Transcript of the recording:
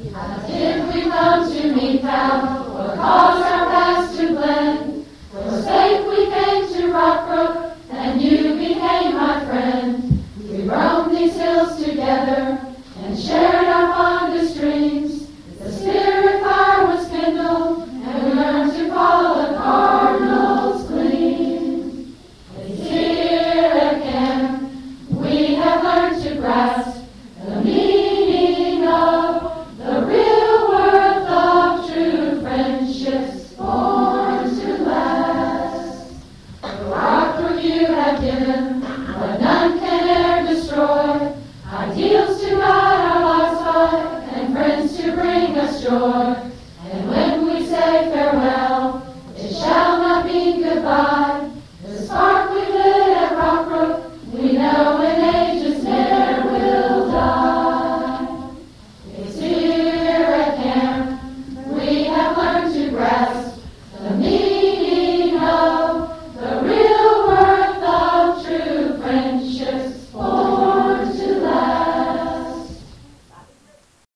As if we come to meet now, or cause our paths to blend. For sake we came to Rockbrook, and you became my friend. We roamed these hills together, and shared our fondest dreams. The spirit fire was kindled, and we learned to call the cardinals gleam. It's here again, we have learned to grasp the meaning of the real worth of true friendships born to last. The Rockbrook you have given, what none can e'er destroy. Ideals to guide our lives by, and friends to bring us joy.